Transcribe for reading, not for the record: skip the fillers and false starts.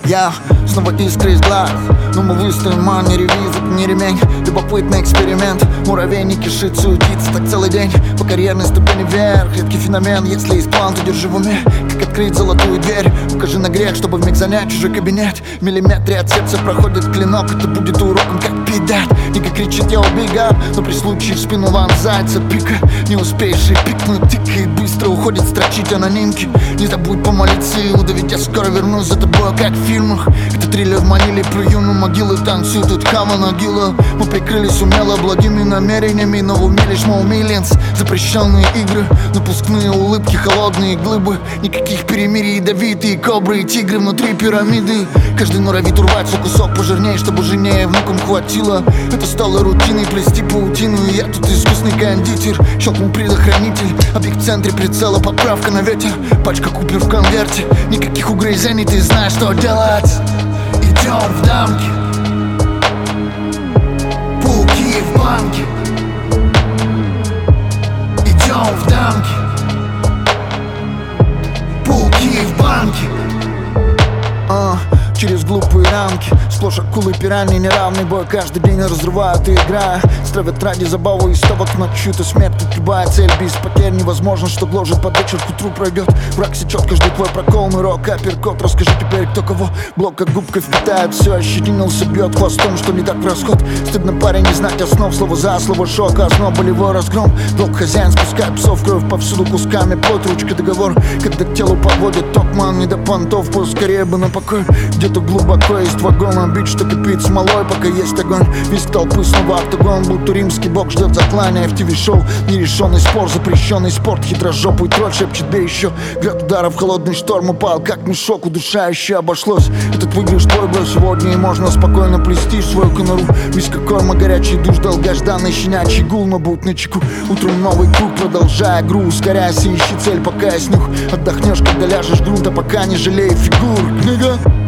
Я снова искры из глаз, но мы выстоим, а не ревиз, это не ремень. Любопытный эксперимент, муравейник кишит, суетится так целый день. По карьерной ступени вверх, редкий феномен. Если есть план, то держи в уме, как открыть золотую дверь. Укажи на грех, чтобы вмиг занять чужой кабинет. В миллиметре от сердца проходит клинок, это будет уроком, как пить дать. Ника кричит, я убегал, но при случае в спину вонзается пика. Не успеешь и пикнуть, тикает быстро, уходит строчить анонимки. Не забудь помолиться, Иуда, ведь я скоро вернусь за тобой, как в фильмах. Это триллер в Маниле, плюю на могилы, танцуют тут хама нагила. Мы прикрылись умело благими намерениями, но в уме лишь мы умиленс. Запрещенные игры, напускные улыбки, холодные глыбы. Никаких перемирий, ядовитые кобры и тигры внутри пирамиды. Каждый норовит урвать свой кусок пожирнее, чтобы жене и внукам хватило. Это стало рутиной, плести паутину, и я тут искусный кондитер. Щелкнул предохранитель, объект в центре прицела, поправка на ветер. Пачка купюр в конверте, никаких угрызений, ты знаешь, что делать. Идем в дамки, пауки в банке. Идем в дамки, пауки в банке. Через глупые рамки, сплошь акулы, пираньи, неравный бой. Каждый день разрывают и играя, стравят ради забавы и ставок на чью-то смерть. Тут любая цель без потерь невозможно, что гложет под вечер, к утру пройдет. Враг все четко ждет твой прокол, мой рок, апперкот. Расскажи теперь, кто кого блок как губкой впитает. Все ощетинился, бьет хвостом, что не так в расход. Стыдно, парень, не знать основ, слово за слово, шок, основ, болевой разгром. Долг хозяин спускает псов, кровь повсюду кусками, плоть, ручка, договор. Когда к телу подводит токман, не до понтов, поскорее бы на покой. Где-то глубоко есть вагон, обид, что кипит смолой, пока есть огонь. Весь толпы снова октагон, будто римский бог ждет заклания. В ТВ-шоу нерешенный спор, запрещенный спорт. Хитрожопый тролль шепчет, да еще. Град ударов, холодный шторм упал, как мешок, удушающе обошлось. Этот выигрыш твой был сегодня, и можно спокойно плести в свою конуру. Весь какой горячий душ, долгожданный щенячий гул, но будь начеку. Утром новый круг, продолжая игру, ускоряйся, ищи цель, пока есть нюх. Отдохнешь, когда ляжешь в грунт, а пока не жалей фигур. Книга.